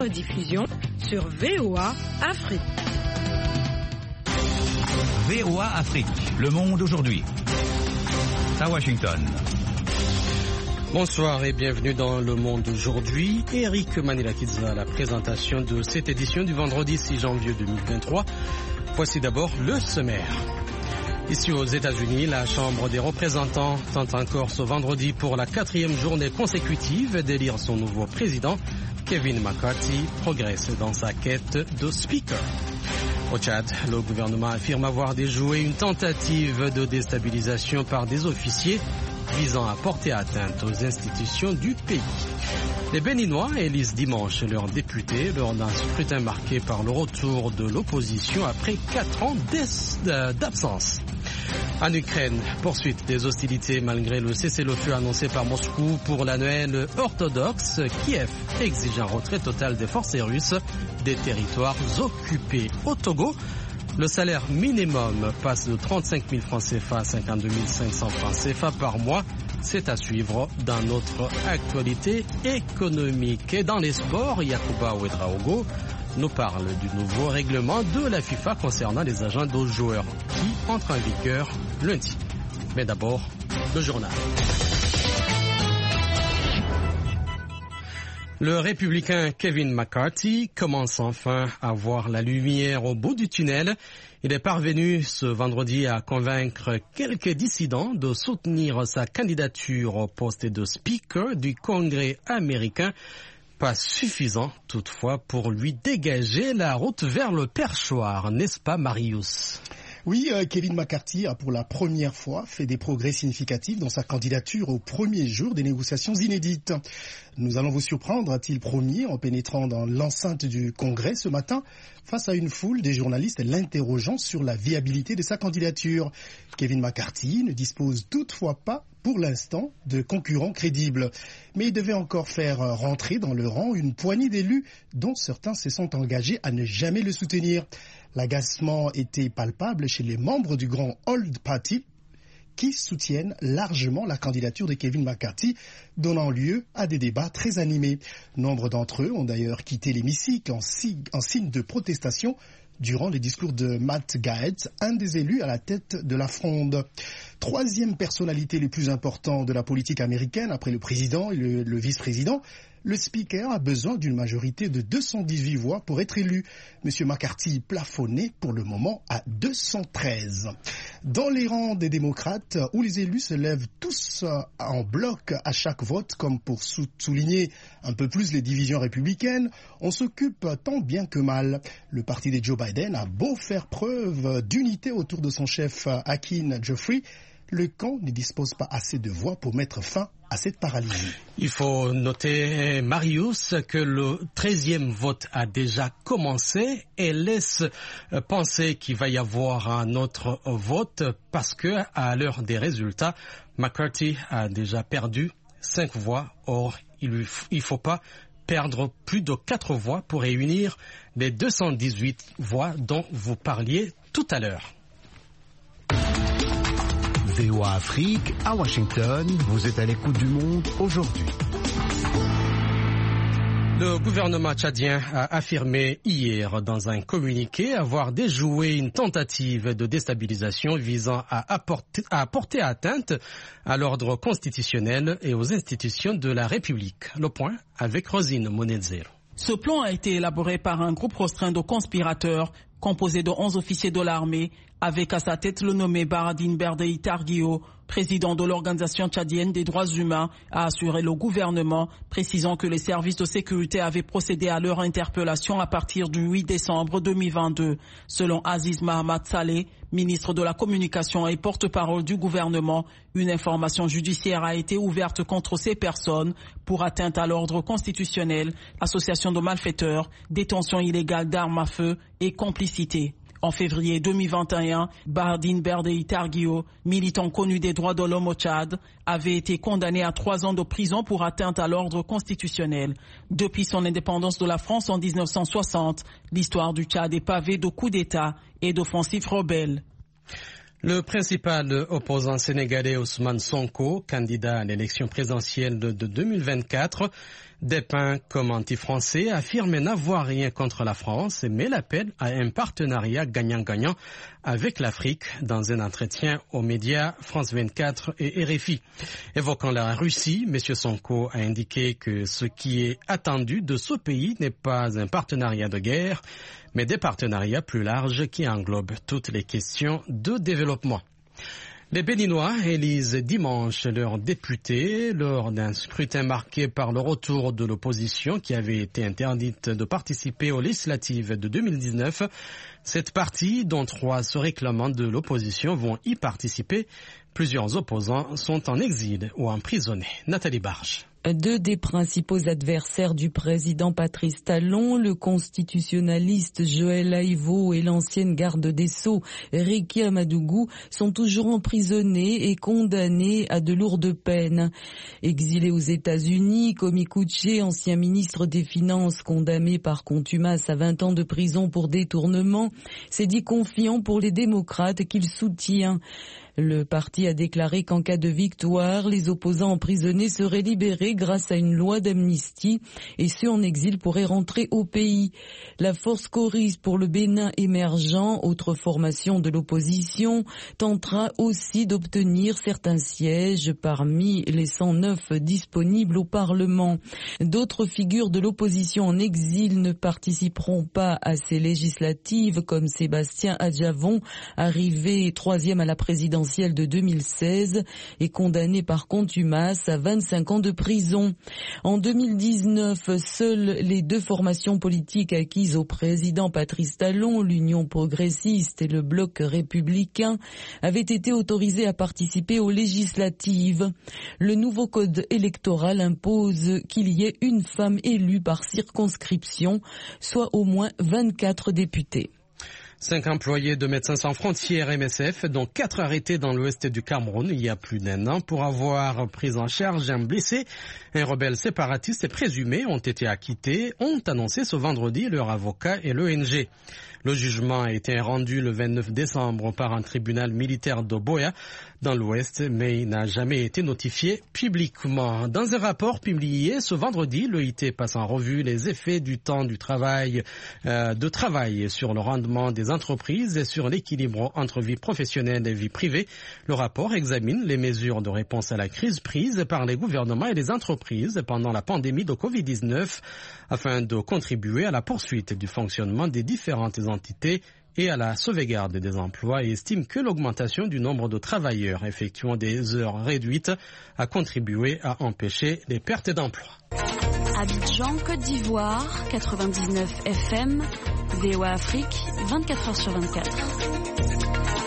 Diffusion sur VOA Afrique. VOA Afrique, le monde aujourd'hui. À Washington. Bonsoir et bienvenue dans Le Monde aujourd'hui. Eric Manilakidze à la présentation de cette édition du vendredi 6 janvier 2023. Voici d'abord le sommaire. Ici aux États-Unis, la Chambre des représentants tente encore ce vendredi pour la 4e journée consécutive d'élire son nouveau président. Kevin McCarthy progresse dans sa quête de speaker. Au Tchad, le gouvernement affirme avoir déjoué une tentative de déstabilisation par des officiers visant à porter atteinte aux institutions du pays. Les Béninois élisent dimanche leurs députés lors d'un scrutin marqué par le retour de l'opposition après 4 ans d'absence. En Ukraine, poursuite des hostilités malgré le cessez-le-feu annoncé par Moscou pour la Noël orthodoxe. Kiev exige un retrait total des forces russes des territoires occupés. Au Togo, le salaire minimum passe de 35 000 francs CFA à 52 500 francs CFA par mois. C'est à suivre dans notre actualité économique. Et dans les sports, Yacouba Ouedraogo nous parle du nouveau règlement de la FIFA concernant les agents de joueurs qui entre en vigueur lundi. Mais d'abord, le journal. Le républicain Kevin McCarthy commence enfin à voir la lumière au bout du tunnel. Il est parvenu ce vendredi à convaincre quelques dissidents de soutenir sa candidature au poste de speaker du Congrès américain. Pas suffisant toutefois pour lui dégager la route vers le perchoir, n'est-ce pas Marius ? Oui, Kevin McCarthy a pour la première fois fait des progrès significatifs dans sa candidature au premier jour des négociations inédites. Nous allons vous surprendre, a-t-il promis en pénétrant dans l'enceinte du Congrès ce matin face à une foule des journalistes l'interrogeant sur la viabilité de sa candidature. Kevin McCarthy ne dispose toutefois pas pour l'instant de concurrents crédibles. Mais il devait encore faire rentrer dans le rang une poignée d'élus dont certains se sont engagés à ne jamais le soutenir. L'agacement était palpable chez les membres du grand Old Party qui soutiennent largement la candidature de Kevin McCarthy, donnant lieu à des débats très animés. Nombre d'entre eux ont d'ailleurs quitté l'hémicycle en signe de protestation durant les discours de Matt Gaetz, un des élus à la tête de la fronde. Troisième personnalité le plus important de la politique américaine après le président et le vice-président, le speaker a besoin d'une majorité de 218 voix pour être élu. Monsieur McCarthy plafonné pour le moment à 213. Dans les rangs des démocrates, où les élus se lèvent tous en bloc à chaque vote, comme pour souligner un peu plus les divisions républicaines, on s'occupe tant bien que mal. Le parti de Joe Biden a beau faire preuve d'unité autour de son chef Hakeem Jeffrey, le camp ne dispose pas assez de voix pour mettre fin à cette paralysie. Il faut noter, Marius, que le 13e vote a déjà commencé et laisse penser qu'il va y avoir un autre vote parce que, à l'heure des résultats, McCarthy a déjà perdu 5 voix. Or, il ne faut pas perdre plus de 4 voix pour réunir les 218 voix dont vous parliez tout à l'heure. VOA Afrique, à Washington, vous êtes à l'écoute du monde aujourd'hui. Le gouvernement tchadien a affirmé hier dans un communiqué avoir déjoué une tentative de déstabilisation visant à porter atteinte à l'ordre constitutionnel et aux institutions de la République. Le point avec Rosine Monelzero. Ce plan a été élaboré par un groupe restreint de conspirateurs composé de 11 officiers de l'armée, avec à sa tête le nommé Baradine Berdei Targuio, président de l'Organisation tchadienne des droits humains, a assuré le gouvernement, précisant que les services de sécurité avaient procédé à leur interpellation à partir du 8 décembre 2022. Selon Aziz Mahamat Saleh, ministre de la Communication et porte-parole du gouvernement, une information judiciaire a été ouverte contre ces personnes pour atteinte à l'ordre constitutionnel, association de malfaiteurs, détention illégale d'armes à feu et complicité. En février 2021, Baradine Berdei Targuio, militant connu des droits de l'homme au Tchad, avait été condamné à 3 ans de prison pour atteinte à l'ordre constitutionnel. Depuis son indépendance de la France en 1960, l'histoire du Tchad est pavée de coups d'État et d'offensives rebelles. Le principal opposant sénégalais Ousmane Sonko, candidat à l'élection présidentielle de 2024, Despins, comme anti-français, affirme n'avoir rien contre la France, mais l'appelle à un partenariat gagnant-gagnant avec l'Afrique dans un entretien aux médias France 24 et RFI. Évoquant la Russie, M. Sonko a indiqué que ce qui est attendu de ce pays n'est pas un partenariat de guerre, mais des partenariats plus larges qui englobent toutes les questions de développement. Les Béninois élisent dimanche leurs députés lors d'un scrutin marqué par le retour de l'opposition qui avait été interdite de participer aux législatives de 2019. Cette partie, dont 3 se réclamant de l'opposition, vont y participer. Plusieurs opposants sont en exil ou emprisonnés. Nathalie Barge. 2 des principaux adversaires du président Patrice Talon, le constitutionnaliste Joël Aïvo et l'ancienne garde des Sceaux Ricky Amadougou, sont toujours emprisonnés et condamnés à de lourdes peines. Exilé aux États-Unis, Komi Kouché, ancien ministre des Finances condamné par contumace à 20 ans de prison pour détournement, s'est dit confiant pour les démocrates qu'il soutient. Le parti a déclaré qu'en cas de victoire, les opposants emprisonnés seraient libérés grâce à une loi d'amnistie et ceux en exil pourraient rentrer au pays. La force Coris pour le Bénin émergent, autre formation de l'opposition, tentera aussi d'obtenir certains sièges parmi les 109 disponibles au Parlement. D'autres figures de l'opposition en exil ne participeront pas à ces législatives, comme Sébastien Adjavon, arrivé 3e à la présidentielle de 2016 et condamné par contumace à 25 ans de prison. En 2019, seules les 2 formations politiques acquises au président Patrice Talon, l'Union progressiste et le Bloc républicain, avaient été autorisées à participer aux législatives. Le nouveau code électoral impose qu'il y ait une femme élue par circonscription, soit au moins 24 députés. 5 employés de Médecins sans frontières MSF, dont 4 arrêtés dans l'ouest du Cameroun il y a plus d'1 an pour avoir pris en charge un blessé. Un rebelle séparatiste et présumé ont été acquittés, ont annoncé ce vendredi leur avocat et l'ONG. Le jugement a été rendu le 29 décembre par un tribunal militaire d'Oboya dans l'ouest, mais il n'a jamais été notifié publiquement. Dans un rapport publié ce vendredi, l'OIT passe en revue les effets du temps du travail, sur le rendement des entreprises et sur l'équilibre entre vie professionnelle et vie privée. Le rapport examine les mesures de réponse à la crise prises par les gouvernements et les entreprises pendant la pandémie de Covid-19 afin de contribuer à la poursuite du fonctionnement des différentes entités et à la sauvegarde des emplois et estime que l'augmentation du nombre de travailleurs effectuant des heures réduites a contribué à empêcher les pertes d'emplois. Abidjan, Côte d'Ivoire, 99 FM, VOA Afrique, 24h sur 24.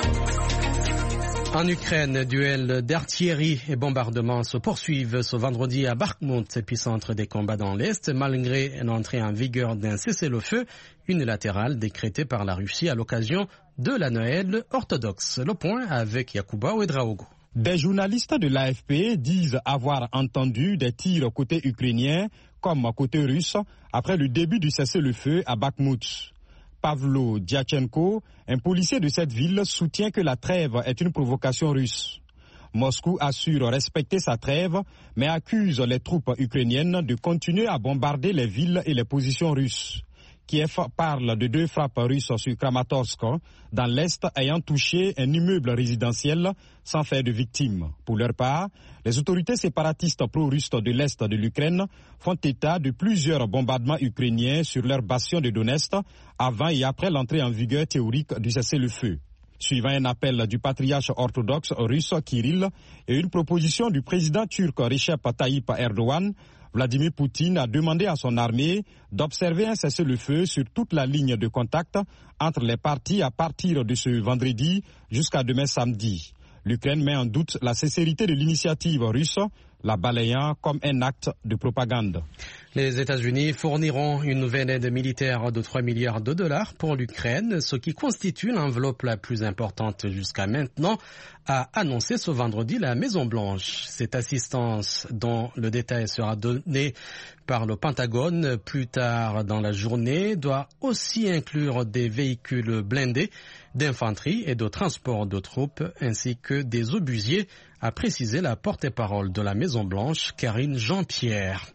En Ukraine, duels d'artillerie et bombardements se poursuivent ce vendredi à Bakhmout, épicentre des combats dans l'Est, malgré l'entrée en vigueur d'un cessez-le-feu unilatéral décrété par la Russie à l'occasion de la Noël orthodoxe. Le point avec Yacouba Ouedraogo. Des journalistes de l'AFP disent avoir entendu des tirs côté ukrainien comme côté russe après le début du cessez-le-feu à Bakhmout. Pavlo Diachenko, un policier de cette ville, soutient que la trêve est une provocation russe. Moscou assure respecter sa trêve, mais accuse les troupes ukrainiennes de continuer à bombarder les villes et les positions russes. Kiev parle de 2 frappes russes sur Kramatorsk, dans l'Est, ayant touché un immeuble résidentiel sans faire de victimes. Pour leur part, les autorités séparatistes pro-russes de l'Est de l'Ukraine font état de plusieurs bombardements ukrainiens sur leur bastion de Donetsk avant et après l'entrée en vigueur théorique du cessez-le-feu. Suivant un appel du patriarche orthodoxe russe Kirill et une proposition du président turc Recep Tayyip Erdogan, Vladimir Poutine a demandé à son armée d'observer un cessez-le-feu sur toute la ligne de contact entre les parties à partir de ce vendredi jusqu'à demain samedi. L'Ukraine met en doute la sincérité de l'initiative russe, la balayant comme un acte de propagande. Les États-Unis fourniront une nouvelle aide militaire de 3 milliards de dollars pour l'Ukraine, ce qui constitue l'enveloppe la plus importante jusqu'à maintenant, a annoncé ce vendredi la Maison-Blanche. Cette assistance, dont le détail sera donné par le Pentagone plus tard dans la journée, doit aussi inclure des véhicules blindés, d'infanterie et de transport de troupes, ainsi que des obusiers, a précisé la porte-parole de la Maison-Blanche, Karine Jean-Pierre.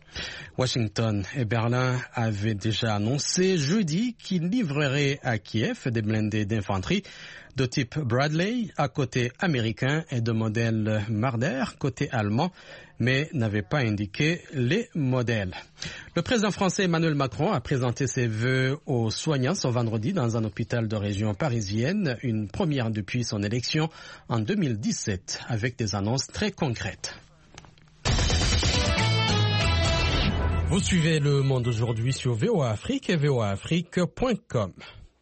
Washington et Berlin avaient déjà annoncé jeudi qu'ils livreraient à Kiev des blindés d'infanterie de type Bradley à côté américain et de modèle Marder côté allemand, mais n'avaient pas indiqué les modèles. Le président français Emmanuel Macron a présenté ses vœux aux soignants ce vendredi dans un hôpital de région parisienne, une première depuis son élection en 2017, avec des annonces très concrètes. Vous suivez Le Monde aujourd'hui sur VOA Afrique et voaafrique.com.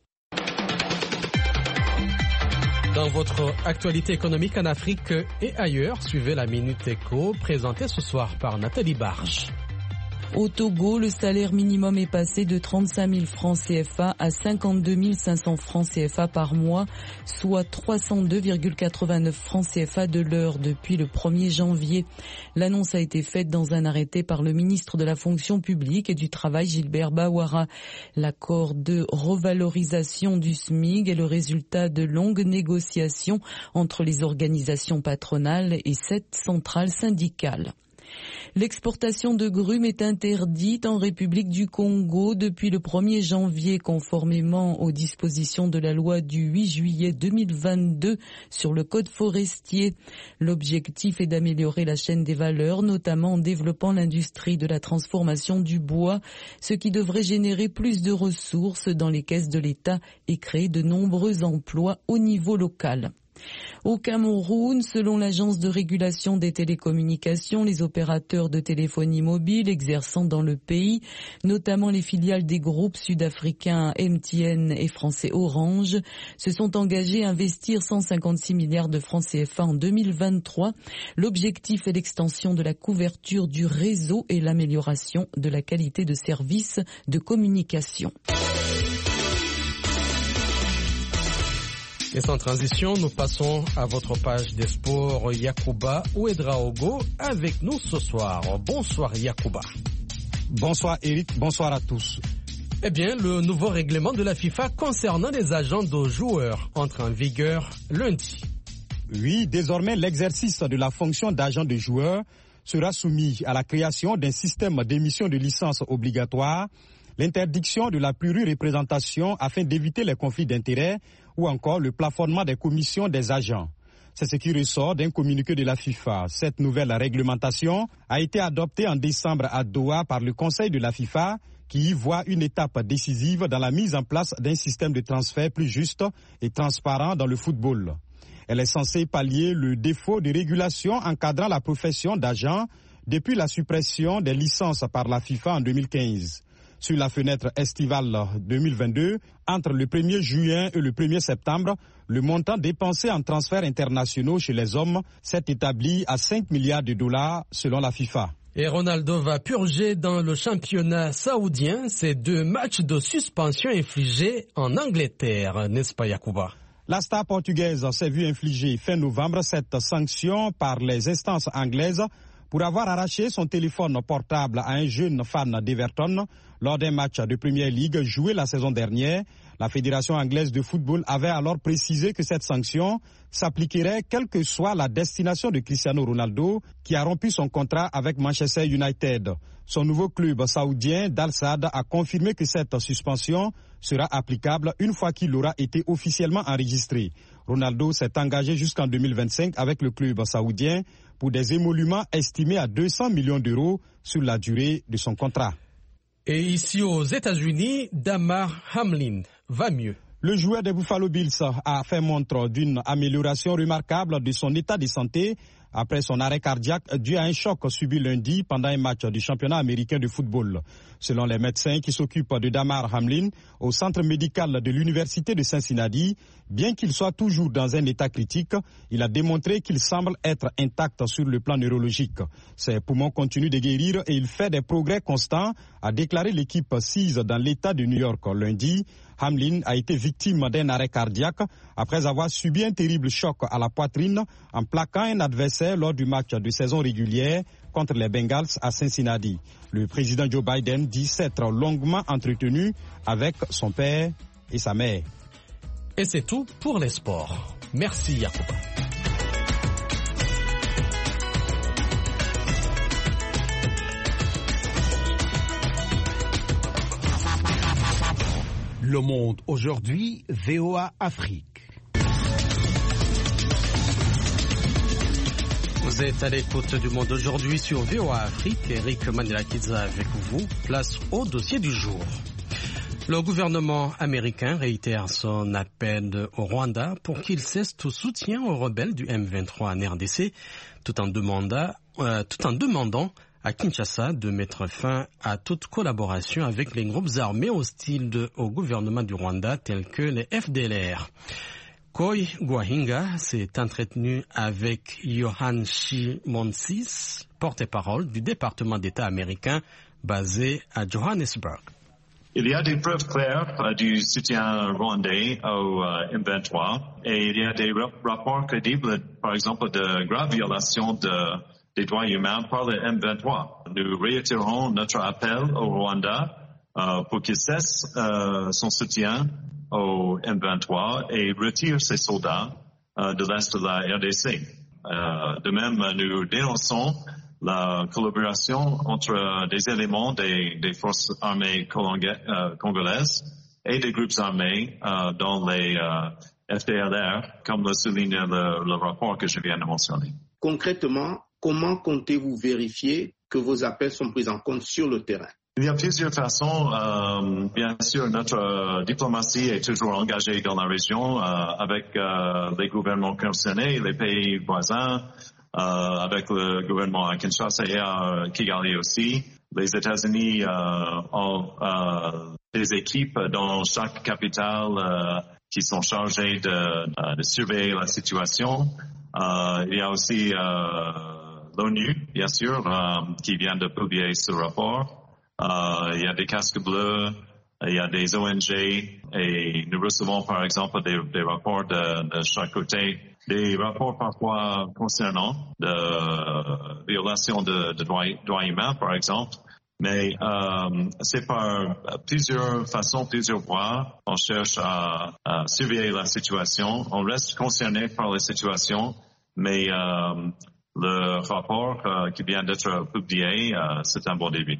Dans votre actualité économique en Afrique et ailleurs, suivez la Minute Éco, présentée ce soir par Nathalie Barge. Au Togo, le salaire minimum est passé de 35 000 francs CFA à 52 500 francs CFA par mois, soit 302,89 francs CFA de l'heure depuis le 1er janvier. L'annonce a été faite dans un arrêté par le ministre de la Fonction publique et du Travail, Gilbert Bawara. L'accord de revalorisation du SMIC est le résultat de longues négociations entre les organisations patronales et 7 centrales syndicales. L'exportation de grumes est interdite en République du Congo depuis le 1er janvier, conformément aux dispositions de la loi du 8 juillet 2022 sur le code forestier. L'objectif est d'améliorer la chaîne des valeurs, notamment en développant l'industrie de la transformation du bois, ce qui devrait générer plus de ressources dans les caisses de l'État et créer de nombreux emplois au niveau local. Au Cameroun, selon l'agence de régulation des télécommunications, les opérateurs de téléphonie mobile exerçant dans le pays, notamment les filiales des groupes sud-africains MTN et français Orange, se sont engagés à investir 156 milliards de francs CFA en 2023. L'objectif est l'extension de la couverture du réseau et l'amélioration de la qualité de service de communication. Et sans transition, nous passons à votre page des sports. Yacouba Ouedraogo avec nous ce soir. Bonsoir Yacouba. Bonsoir Eric, bonsoir à tous. Eh bien, le nouveau règlement de la FIFA concernant les agents de joueurs entre en vigueur lundi. Oui, désormais l'exercice de la fonction d'agent de joueur sera soumis à la création d'un système d'émission de licence obligatoire, l'interdiction de la pluri-représentation afin d'éviter les conflits d'intérêts ou encore le plafonnement des commissions des agents. C'est ce qui ressort d'un communiqué de la FIFA. Cette nouvelle réglementation a été adoptée en décembre à Doha par le Conseil de la FIFA qui y voit une étape décisive dans la mise en place d'un système de transfert plus juste et transparent dans le football. Elle est censée pallier le défaut de régulation encadrant la profession d'agent depuis la suppression des licences par la FIFA en 2015. Sur la fenêtre estivale 2022, entre le 1er juin et le 1er septembre, le montant dépensé en transferts internationaux chez les hommes s'est établi à 5 milliards de dollars selon la FIFA. Et Ronaldo va purger dans le championnat saoudien ses 2 matchs de suspension infligés en Angleterre, n'est-ce pas Yacouba? La star portugaise s'est vue infliger fin novembre cette sanction par les instances anglaises pour avoir arraché son téléphone portable à un jeune fan d'Everton lors d'un match de Premier League joué la saison dernière. La Fédération anglaise de football avait alors précisé que cette sanction s'appliquerait quelle que soit la destination de Cristiano Ronaldo, qui a rompu son contrat avec Manchester United. Son nouveau club saoudien d'Al Sadd a confirmé que cette suspension sera applicable une fois qu'il aura été officiellement enregistré. Ronaldo s'est engagé jusqu'en 2025 avec le club saoudien pour des émoluments estimés à 200 millions d'euros sur la durée de son contrat. Et ici aux États-Unis, Damar Hamlin va mieux. Le joueur des Buffalo Bills a fait montre d'une amélioration remarquable de son état de santé après son arrêt cardiaque dû à un choc subi lundi pendant un match du championnat américain de football. Selon les médecins qui s'occupent de Damar Hamlin au centre médical de l'université de Cincinnati, bien qu'il soit toujours dans un état critique, il a démontré qu'il semble être intact sur le plan neurologique. Ses poumons continuent de guérir et il fait des progrès constants, a déclaré l'équipe sise dans l'État de New York lundi. Hamlin a été victime d'un arrêt cardiaque après avoir subi un terrible choc à la poitrine en plaquant un adversaire lors du match de saison régulière contre les Bengals à Cincinnati. Le président Joe Biden dit s'être longuement entretenu avec son père et sa mère. Et c'est tout pour les sports. Merci Yacouba. Le Monde aujourd'hui, VOA Afrique. Vous êtes à l'écoute du Monde aujourd'hui sur VOA Afrique. Eric Manilakidza avec vous. Place au dossier du jour. Le gouvernement américain réitère son appel au Rwanda pour qu'il cesse tout soutien aux rebelles du M23 en RDC, tout en demandant à Kinshasa de mettre fin à toute collaboration avec les groupes armés hostiles au gouvernement du Rwanda tels que les FDLR. Koi Gwahinga s'est entretenu avec Yohan Shimonsis, porte-parole du département d'État américain basé à Johannesburg. Il y a des preuves claires du soutien rwandais au M23 et il y a des rapports crédibles, par exemple, de graves violations des droits humains par le M23. Nous réitérons notre appel au Rwanda pour qu'il cesse son soutien au M23 et retire ses soldats de l'Est de la RDC. De même, nous dénonçons la collaboration entre des éléments des forces armées congolaises et des groupes armés dans les FDLR, comme le souligne le rapport que je viens de mentionner. Concrètement, comment comptez-vous vérifier que vos appels sont pris en compte sur le terrain? Il y a plusieurs façons. Bien sûr, notre diplomatie est toujours engagée dans la région avec les gouvernements concernés, les pays voisins, avec le gouvernement à Kinshasa et à Kigali aussi. Les États-Unis ont des équipes dans chaque capitale qui sont chargées de surveiller la situation. Il y a aussi l'ONU, bien sûr, qui vient de publier ce rapport. Il y a des casques bleus, il y a des ONG et nous recevons par exemple des rapports de chaque côté, des rapports parfois concernant de violations de droits humains par exemple, mais c'est par plusieurs façons, plusieurs voies. On cherche à surveiller la situation, on reste concerné par la situation, mais le rapport qui vient d'être publié, c'est un bon début.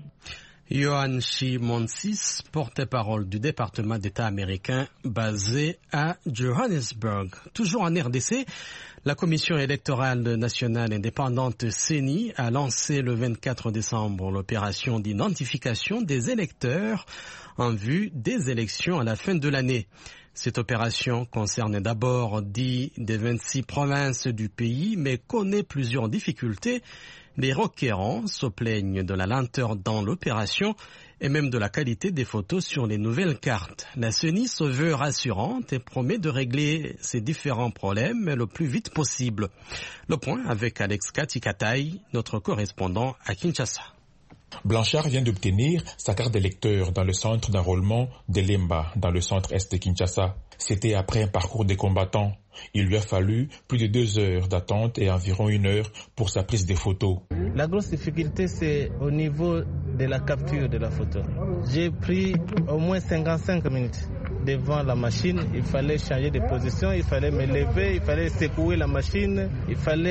Yohan Shimonsis, porte-parole du département d'État américain basé à Johannesburg. Toujours en RDC, la Commission électorale nationale indépendante CENI a lancé le 24 décembre l'opération d'identification des électeurs en vue des élections à la fin de l'année. Cette opération concerne d'abord 10 des 26 provinces du pays, mais connaît plusieurs difficultés. Les requérants se plaignent de la lenteur dans l'opération et même de la qualité des photos sur les nouvelles cartes. La CENI se veut rassurante et promet de régler ces différents problèmes le plus vite possible. Le point avec Alex Katikataï, notre correspondant à Kinshasa. Blanchard vient d'obtenir sa carte d'électeur dans le centre d'enrôlement de Lemba, dans le centre-est de Kinshasa. C'était après un parcours de combattants. Il lui a fallu plus de 2 heures d'attente et environ 1 heure pour sa prise de photos. La grosse difficulté, c'est au niveau de la capture de la photo. J'ai pris au moins 55 minutes devant la machine. Il fallait changer de position, il fallait me lever, il fallait secouer la machine, il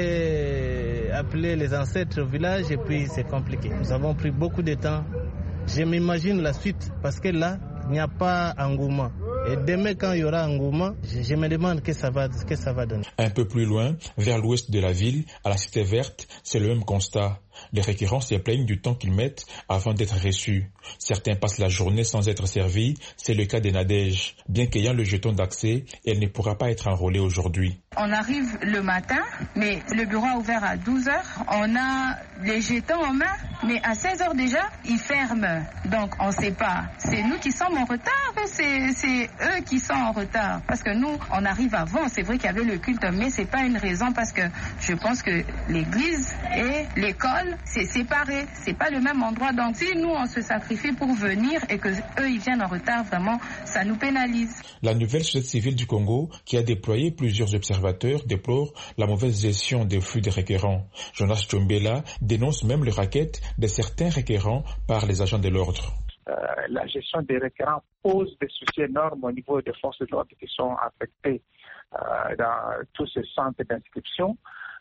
fallait appeler les ancêtres au village et puis c'est compliqué. Nous avons pris beaucoup de temps. Je m'imagine la suite parce que là, il n'y a pas engouement. Et demain, quand il y aura engouement, je me demande ce que ça va donner. Un peu plus loin, vers l'ouest de la ville, à la Cité Verte, c'est le même constat. Les requérants se plaignent du temps qu'ils mettent avant d'être reçus. Certains passent la journée sans être servis. C'est le cas de Nadège. Bien qu'ayant le jeton d'accès, elle ne pourra pas être enrôlée aujourd'hui. On arrive le matin, mais le bureau a ouvert à 12h. On a les jetons en main, mais à 16h déjà, ils ferment. Donc on ne sait pas. C'est nous qui sommes en retard ou c'est eux qui sont en retard? Parce que nous, on arrive avant. C'est vrai qu'il y avait le culte, mais ce n'est pas une raison parce que je pense que l'église et l'école, c'est séparé, c'est pas le même endroit. Donc si nous on se sacrifie pour venir et que eux ils viennent en retard, vraiment ça nous pénalise. La nouvelle société civile du Congo, qui a déployé plusieurs observateurs, déplore la mauvaise gestion des flux des requérants. Jonas Chombela dénonce même le racket de certains requérants par les agents de l'ordre. La gestion des requérants pose des soucis énormes au niveau des forces de l'ordre qui sont affectées dans tous ces centres d'inscription.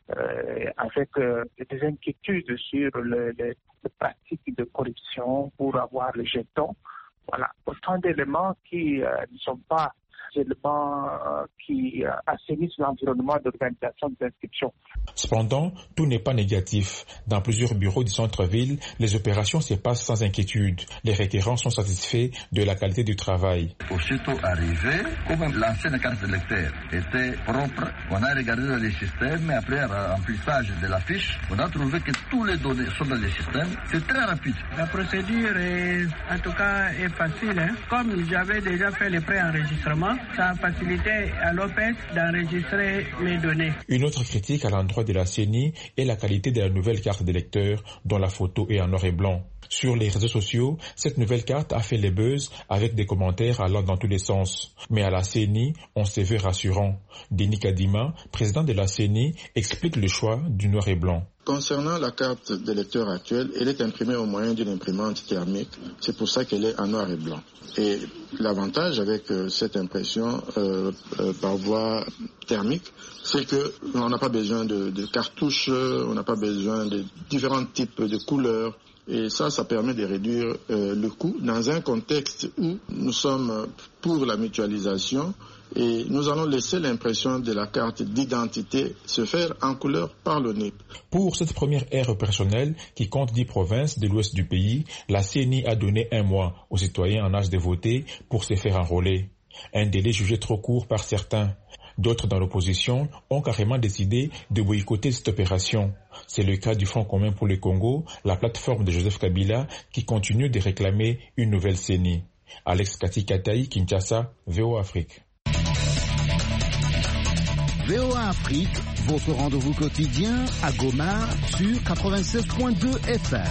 Avec des inquiétudes sur les pratiques de corruption pour avoir les jetons, Voilà, autant d'éléments qui ne sont pas des éléments qui assainissent l'environnement d'organisation des inscriptions. Cependant, tout n'est pas négatif. Dans plusieurs bureaux du centre-ville, les opérations se passent sans inquiétude. Les requérants sont satisfaits de la qualité du travail. Aussitôt arrivé, comme l'ancienne carte d'électeur était propre, on a regardé les systèmes et après remplissage de la fiche, on a trouvé que tous les données sont dans les systèmes. C'est très rapide. La procédure en tout cas est facile. Comme j'avais déjà fait le pré-enregistrement, ça a facilité à l'OPEX d'enregistrer mes données. Une autre critique à l'endroit de la CENI est la qualité de la nouvelle carte d'électeur dont la photo est en noir et blanc. Sur les réseaux sociaux, cette nouvelle carte a fait les buzz avec des commentaires allant dans tous les sens. Mais à la CENI, on se veut rassurant. Denis Kadima, président de la CENI, explique le choix du noir et blanc. Concernant la carte d'électeur actuelle, elle est imprimée au moyen d'une imprimante thermique. C'est pour ça qu'elle est en noir et blanc. Et l'avantage avec cette impression par voie thermique, c'est qu'on n'a pas besoin de cartouches, on n'a pas besoin de différents types de couleurs. Et ça permet de réduire le coût dans un contexte où nous sommes pour la mutualisation et nous allons laisser l'impression de la carte d'identité se faire en couleur par l'ONIP. Pour cette première ère opérationnelle qui compte 10 provinces de l'ouest du pays, la CENI a donné 1 mois aux citoyens en âge de voter pour se faire enrôler. Un délai jugé trop court par certains. D'autres dans l'opposition ont carrément décidé de boycotter cette opération. C'est le cas du Front commun pour le Congo, la plateforme de Joseph Kabila, qui continue de réclamer une nouvelle CENI. Alex Katikataï, Kinshasa, VOA Afrique. VOA Afrique, votre rendez-vous quotidien à Goma sur 96.2 FM.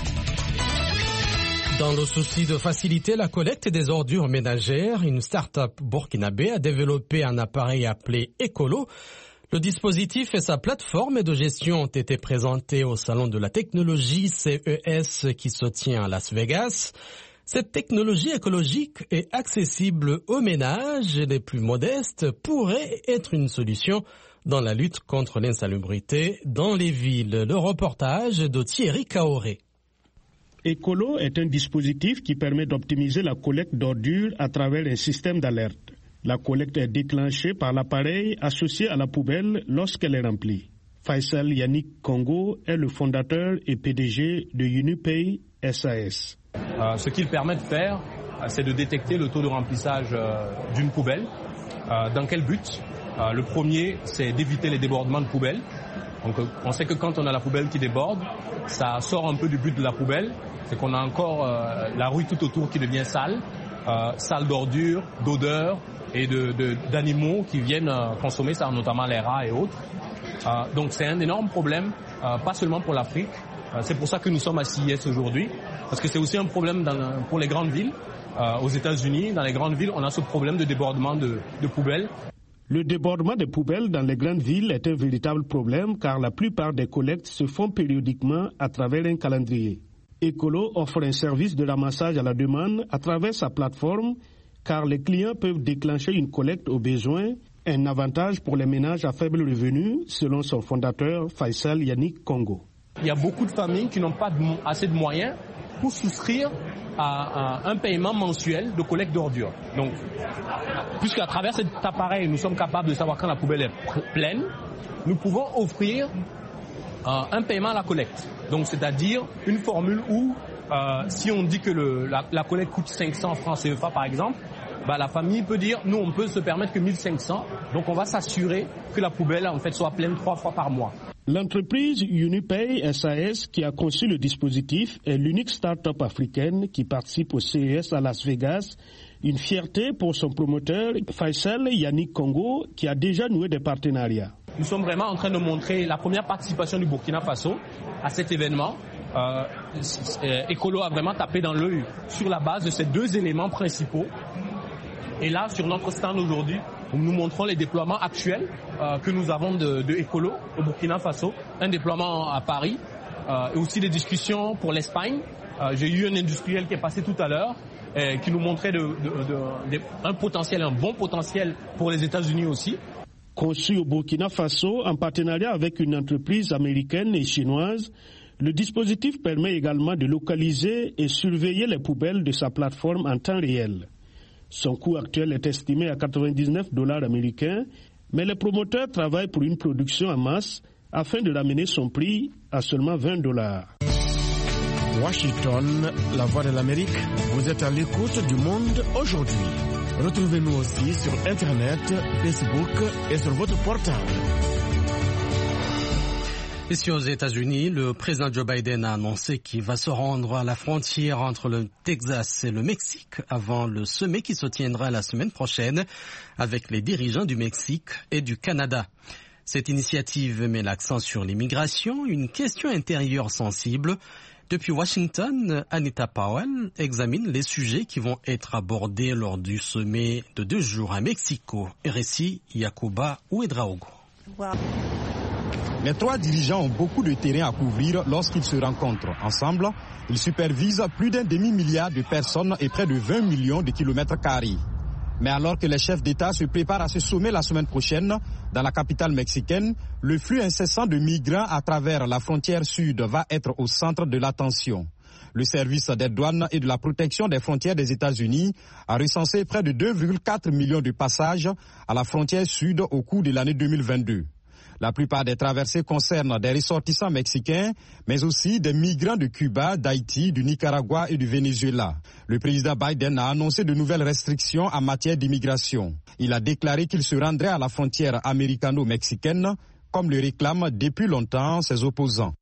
Dans le souci de faciliter la collecte des ordures ménagères, une start-up burkinabé a développé un appareil appelé Ecolo. Le dispositif et sa plateforme de gestion ont été présentés au Salon de la technologie CES qui se tient à Las Vegas. Cette technologie écologique et accessible aux ménages les plus modestes pourrait être une solution dans la lutte contre l'insalubrité dans les villes. Le reportage de Thierry Kaoré. Ecolo est un dispositif qui permet d'optimiser la collecte d'ordures à travers un système d'alerte. La collecte est déclenchée par l'appareil associé à la poubelle lorsqu'elle est remplie. Faisal Yannick Congo est le fondateur et PDG de Unipay SAS. Ce qu'il permet de faire, c'est de détecter le taux de remplissage d'une poubelle. Dans quel but ? Le premier, c'est d'éviter les débordements de poubelles. Donc, on sait que quand on a la poubelle qui déborde, ça sort un peu du but de la poubelle. C'est qu'on a encore la rue tout autour qui devient sale, sale d'ordures, d'odeurs et d'animaux qui viennent consommer ça, notamment les rats et autres. Donc c'est un énorme problème, pas seulement pour l'Afrique. C'est pour ça que nous sommes à CES aujourd'hui, parce que c'est aussi un problème pour les grandes villes. Aux États-Unis, dans les grandes villes, on a ce problème de débordement de poubelles. Le débordement des poubelles dans les grandes villes est un véritable problème car la plupart des collectes se font périodiquement à travers un calendrier. Ecolo offre un service de ramassage à la demande à travers sa plateforme car les clients peuvent déclencher une collecte au besoin, un avantage pour les ménages à faible revenu, selon son fondateur Faisal Yannick Congo. Il y a beaucoup de familles qui n'ont pas assez de moyens pour souscrire à un paiement mensuel de collecte d'ordures. Donc, puisqu'à travers cet appareil, nous sommes capables de savoir quand la poubelle est pleine, nous pouvons offrir un paiement à la collecte. Donc, c'est-à-dire une formule où, si on dit que la collecte coûte 500 francs CFA par exemple, la famille peut dire, nous on peut se permettre que 1500, donc on va s'assurer que la poubelle en fait soit pleine 3 fois par mois. L'entreprise Unipay SAS qui a conçu le dispositif est l'unique start-up africaine qui participe au CES à Las Vegas. Une fierté pour son promoteur Faisal Yannick Congo qui a déjà noué des partenariats. Nous sommes vraiment en train de montrer la première participation du Burkina Faso à cet événement. Ecolo a vraiment tapé dans l'œil sur la base de ces 2 éléments principaux. Et là, sur notre stand aujourd'hui, nous montrons les déploiements actuels que nous avons de Ecolo au Burkina Faso, un déploiement à Paris et aussi des discussions pour l'Espagne. J'ai eu un industriel qui est passé tout à l'heure qui nous montrait un bon potentiel pour les États-Unis aussi. Conçu au Burkina Faso en partenariat avec une entreprise américaine et chinoise, Le dispositif permet également de localiser et surveiller les poubelles de sa plateforme en temps réel. Son coût actuel est estimé à $99 américains, mais les promoteurs travaillent pour une production en masse afin de ramener son prix à seulement $20. Washington, la voix de l'Amérique, vous êtes à l'écoute du monde aujourd'hui. Retrouvez-nous aussi sur Internet, Facebook et sur votre portable. Ici aux États-Unis, le président Joe Biden a annoncé qu'il va se rendre à la frontière entre le Texas et le Mexique avant le sommet qui se tiendra la semaine prochaine avec les dirigeants du Mexique et du Canada. Cette initiative met l'accent sur l'immigration, une question intérieure sensible. Depuis Washington, Anita Powell examine les sujets qui vont être abordés lors du sommet de 2 jours à Mexico. RSI, Yakuba Ouedraogo. Les 3 dirigeants ont beaucoup de terrain à couvrir lorsqu'ils se rencontrent. Ensemble, ils supervisent plus d'1 demi-milliard de personnes et près de 20 millions de kilomètres carrés. Mais alors que les chefs d'État se préparent à ce sommet la semaine prochaine, dans la capitale mexicaine, le flux incessant de migrants à travers la frontière sud va être au centre de l'attention. Le service des douanes et de la protection des frontières des États-Unis a recensé près de 2,4 millions de passages à la frontière sud au cours de l'année 2022. La plupart des traversées concernent des ressortissants mexicains, mais aussi des migrants de Cuba, d'Haïti, du Nicaragua et du Venezuela. Le président Biden a annoncé de nouvelles restrictions en matière d'immigration. Il a déclaré qu'il se rendrait à la frontière américano-mexicaine, comme le réclament depuis longtemps ses opposants.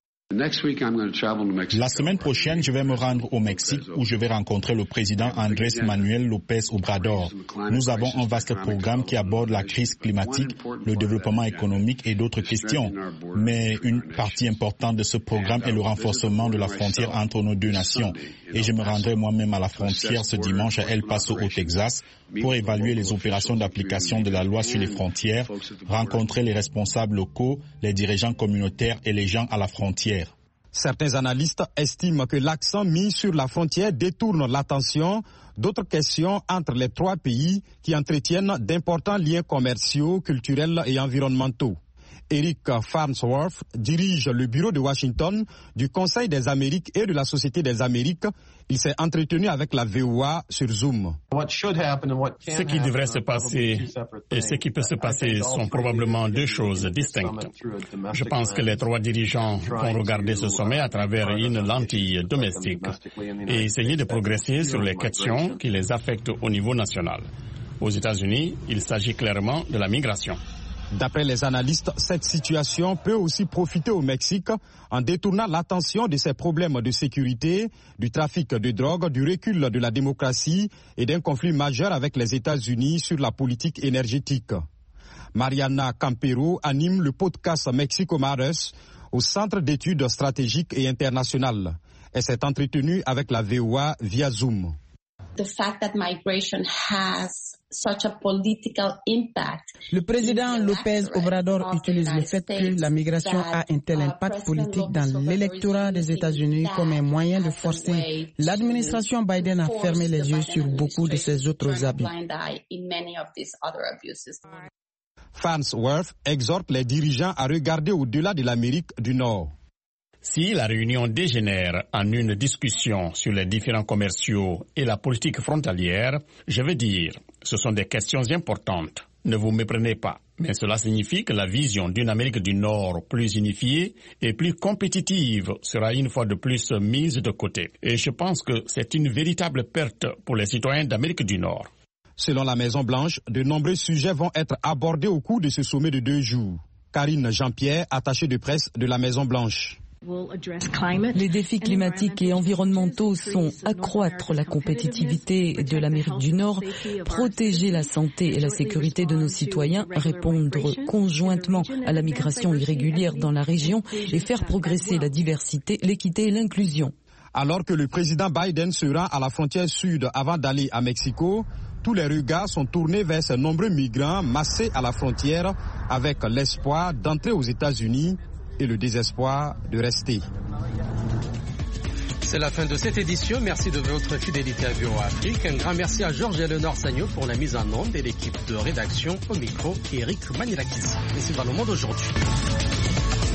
La semaine prochaine, je vais me rendre au Mexique où je vais rencontrer le président Andrés Manuel López Obrador. Nous avons un vaste programme qui aborde la crise climatique, le développement économique et d'autres questions. Mais une partie importante de ce programme est le renforcement de la frontière entre nos 2 nations. Et je me rendrai moi-même à la frontière ce dimanche à El Paso au Texas pour évaluer les opérations d'application de la loi sur les frontières, rencontrer les responsables locaux, les dirigeants communautaires et les gens à la frontière. Certains analystes estiment que l'accent mis sur la frontière détourne l'attention d'autres questions entre les 3 pays qui entretiennent d'importants liens commerciaux, culturels et environnementaux. Eric Farnsworth dirige le bureau de Washington du Conseil des Amériques et de la Société des Amériques. Il s'est entretenu avec la VOA sur Zoom. Ce qui devrait se passer et ce qui peut se passer sont probablement 2 choses distinctes. Je pense que les 3 dirigeants vont regarder ce sommet à travers une lentille domestique et essayer de progresser sur les questions qui les affectent au niveau national. Aux États-Unis, il s'agit clairement de la migration. D'après les analystes, cette situation peut aussi profiter au Mexique en détournant l'attention de ses problèmes de sécurité, du trafic de drogue, du recul de la démocratie et d'un conflit majeur avec les États-Unis sur la politique énergétique. Mariana Campero anime le podcast Mexico Matters au Centre d'études stratégiques et internationales. Elle s'est entretenue avec la VOA via Zoom. Le président López Obrador utilise le fait que la migration a un tel impact politique dans l'électorat des États-Unis comme un moyen de forcer l'administration Biden à fermer les yeux sur beaucoup de ses autres abus. Farnsworth exhorte les dirigeants à regarder au-delà de l'Amérique du Nord. Si la réunion dégénère en une discussion sur les différends commerciaux et la politique frontalière, je veux dire, ce sont des questions importantes. Ne vous méprenez pas. Mais cela signifie que la vision d'une Amérique du Nord plus unifiée et plus compétitive sera une fois de plus mise de côté. Et je pense que c'est une véritable perte pour les citoyens d'Amérique du Nord. Selon la Maison-Blanche, de nombreux sujets vont être abordés au cours de ce sommet de 2 jours. Karine Jean-Pierre, attachée de presse de la Maison-Blanche. Les défis climatiques et environnementaux sont accroître la compétitivité de l'Amérique du Nord, protéger la santé et la sécurité de nos citoyens, répondre conjointement à la migration irrégulière dans la région et faire progresser la diversité, l'équité et l'inclusion. Alors que le président Biden se rend à la frontière sud avant d'aller à Mexico, tous les regards sont tournés vers ces nombreux migrants massés à la frontière avec l'espoir d'entrer aux États-Unis et le désespoir de rester. C'est la fin de cette édition. Merci de votre fidélité à VOA Afrique. Un grand merci à Georges-Éléonore Sagno pour la mise en onde et l'équipe de rédaction au micro, Eric Manilakis. Et c'est dans le monde aujourd'hui.